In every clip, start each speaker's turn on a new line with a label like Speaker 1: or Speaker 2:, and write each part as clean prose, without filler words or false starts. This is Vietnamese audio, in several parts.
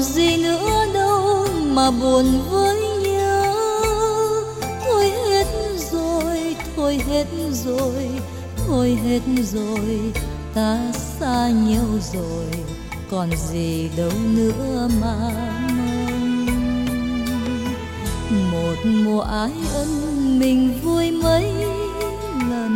Speaker 1: gì nữa đâu mà buồn với nhớ. Thôi hết rồi, thôi hết rồi, thôi hết rồi, ta xa nhau rồi, còn gì đâu nữa mà mong. Một mùa ái ân mình vui mấy lần,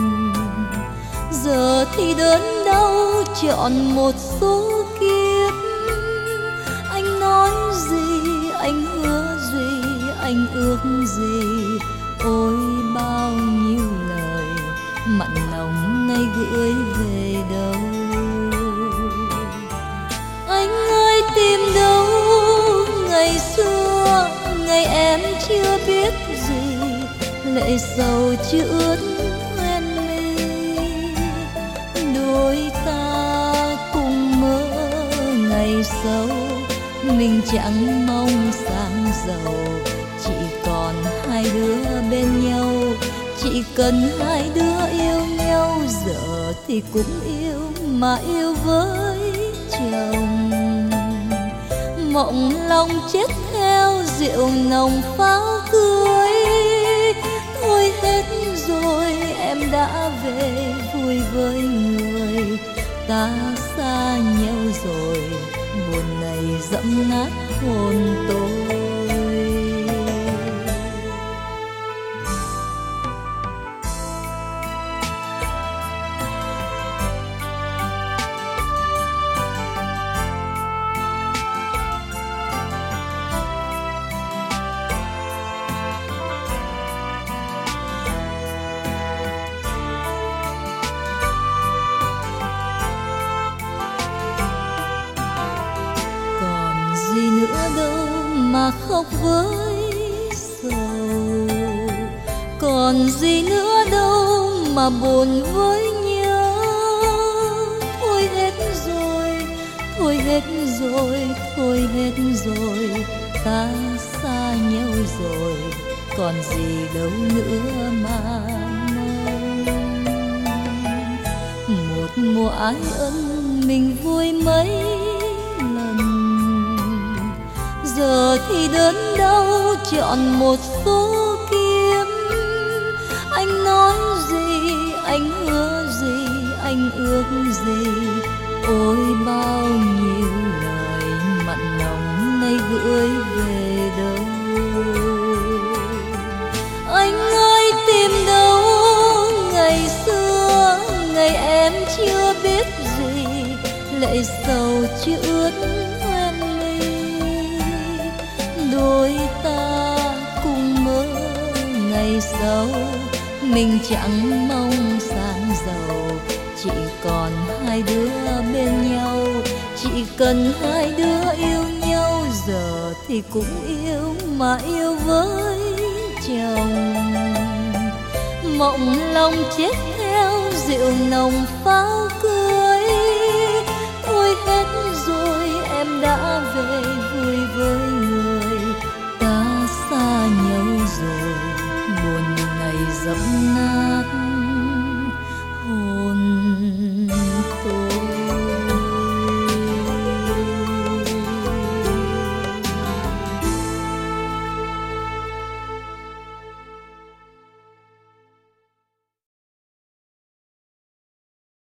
Speaker 1: giờ thì đớn đau chọn một số kiếp. Anh nói gì, anh hứa gì, anh ước gì, ôi bao nhiêu lời mặn nồng nay gửi về đâu. Anh ơi tìm đâu ngày xưa, ngày em chưa biết gì, lệ sầu chưa ướt hoen mi. Đôi ta cùng mơ ngày sau, mình chẳng mong sang giàu, chỉ còn hai đứa bên nhau. Chỉ cần hai đứa yêu nhau, giờ thì cũng yêu mà yêu với chồng. Mộng lòng chết theo rượu nồng pháo cưới. Thôi hết rồi, em đã về vui với người, ta xa nhau rồi, buồn này dẫm nát hồn tôi. Gì nữa đâu mà khóc với sầu, còn gì nữa đâu mà buồn với nhớ. Thôi hết rồi, thôi hết rồi, thôi hết rồi, ta xa nhau rồi, còn gì đâu nữa mà mong. Một mùa ái ân mình vui mấy lần, giờ thì đớn đau chọn một số kiếp. Anh nói gì, anh hứa gì, anh ước gì, ôi bao nhiêu lời mặn nồng nay gửi về đâu. Anh ơi tìm đâu ngày xưa, ngày em chưa biết gì, lệ sầu chưa ướt hoen mi. Đôi ta cùng mơ ngày sau, mình chẳng mong sang giàu, chỉ còn hai đứa bên nhau. Chỉ cần hai đứa yêu nhau, giờ thì cũng yêu mà yêu với chồng. Mộng lòng chết theo rượu nồng pháo cưới.